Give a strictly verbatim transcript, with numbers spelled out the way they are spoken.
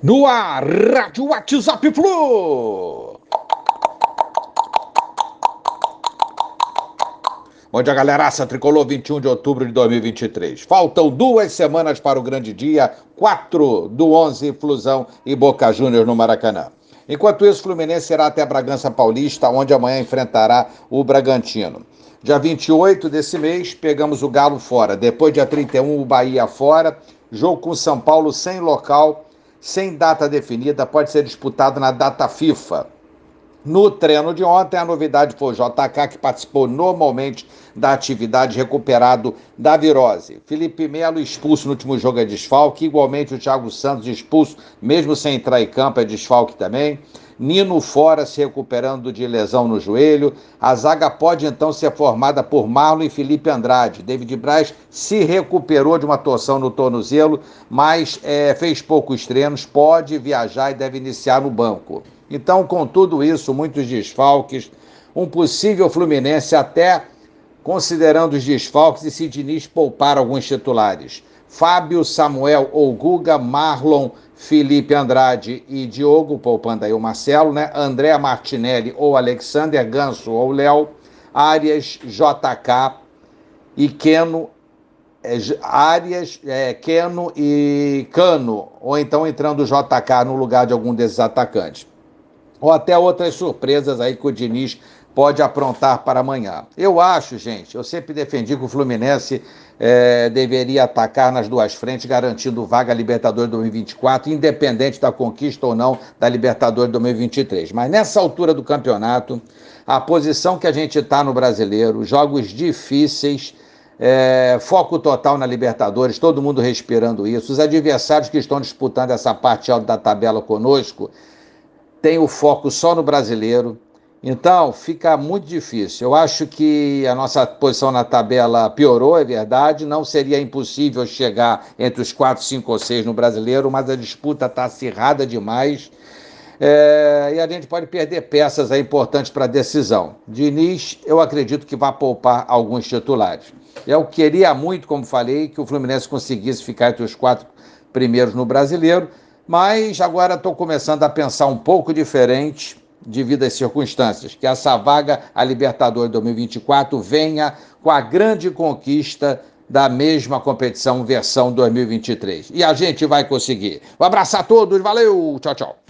No ar, Rádio WhatsApp Flu. Bom dia, galeraça tricolor, vinte e um de outubro de dois mil e vinte e três. Faltam duas semanas para o grande dia, quatro do onze, Flusão e Boca Juniors no Maracanã. Enquanto isso, o Fluminense irá até Bragança Paulista, onde amanhã enfrentará o Bragantino. Dia vinte e oito desse mês, pegamos o Galo fora. Depois, dia trinta e um, o Bahia fora. Jogo com São Paulo sem local, sem data definida, pode ser disputado na data FIFA. No treino de ontem, a novidade foi o J K, que participou normalmente da atividade, recuperado da virose. Felipe Melo expulso no último jogo é desfalque, igualmente o Thiago Santos expulso, mesmo sem entrar em campo, é desfalque também. Nino fora, se recuperando de lesão no joelho. A zaga pode então ser formada por Marlon e Felipe Andrade. David Braz se recuperou de uma torção no tornozelo, mas é, fez poucos treinos, pode viajar e deve iniciar no banco. Então, com tudo isso, muitos desfalques, um possível Fluminense até considerando os desfalques e se Diniz poupar alguns titulares. Fábio, Samuel ou Guga, Marlon, Felipe Andrade e Diogo, poupando aí o Marcelo, né? André Martinelli ou Alexander, Ganso ou Léo, Arias, J K e Keno, é, Arias, é, Keno e Cano, ou então entrando o J K no lugar de algum desses atacantes. Ou até outras surpresas aí que o Diniz pode aprontar para amanhã. Eu acho, gente, eu sempre defendi que o Fluminense é, deveria atacar nas duas frentes, garantindo vaga à Libertadores dois mil e vinte e quatro, independente da conquista ou não da Libertadores dois mil e vinte e três. Mas nessa altura do campeonato, a posição que a gente está no Brasileiro, jogos difíceis, é, foco total na Libertadores, todo mundo respirando isso, os adversários que estão disputando essa parte alta da tabela conosco, tem o foco só no Brasileiro, então fica muito difícil. Eu acho que a nossa posição na tabela piorou, é verdade, não seria impossível chegar entre os quatro, cinco ou seis no Brasileiro, mas a disputa está acirrada demais, é, e a gente pode perder peças aí importantes para a decisão. Diniz, eu acredito que vai poupar alguns titulares. Eu queria muito, como falei, que o Fluminense conseguisse ficar entre os quatro primeiros no Brasileiro, mas agora estou começando a pensar um pouco diferente devido às circunstâncias, que essa vaga a Libertadores dois mil e vinte e quatro venha com a grande conquista da mesma competição versão dois mil e vinte e três. E a gente vai conseguir. Um abraço a todos, valeu, tchau, tchau.